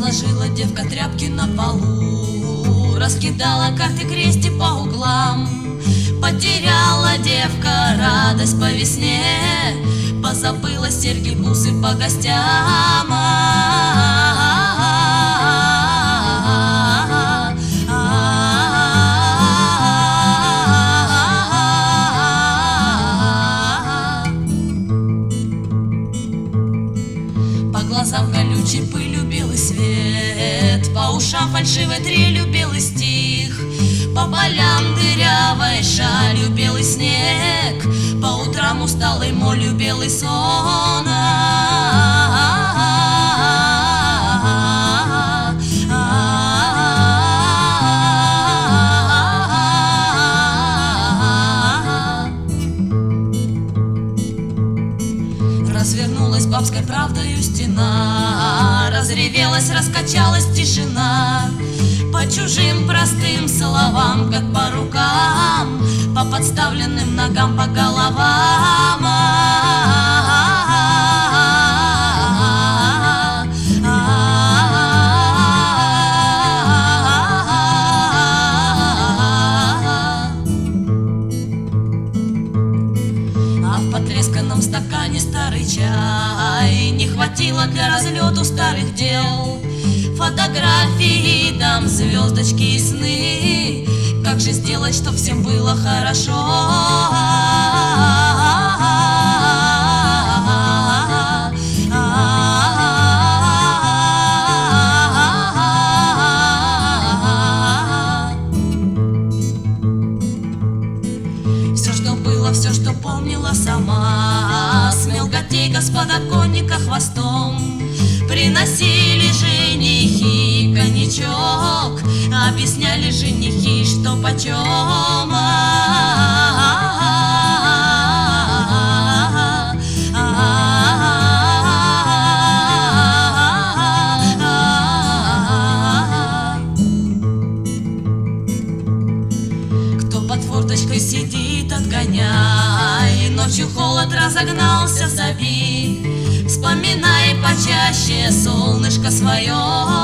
Разложила девка тряпки на полу, раскидала карты крести по углам. Потеряла девка радость по весне, позабыла серьги, бусы по гостям. По глазам колючей пылью белый свет, по ушам фальшивой трелью белый стих, по полям дырявой шалью белый снег, по утрам усталой молью белый сон. Развернулась бабской правдою стена, разревелась, раскачалась тишина. По чужим простым словам, как по рукам, по подставленным ногам, по головам. А в потресканном стакане старый чай не хватило для разлету старых дел. Фотографии, дам, звездочки и сны. Как же сделать, чтоб всем было хорошо? Все, что было, все, что помнила сама, с мелкотей с подоконника хвостом приносили женихи коньячок, объясняли женихи, что почем. Кто под форточкой сидит, отгоняй, ночью холод разогнался, зови. Вспоминай почаще солнышко свое.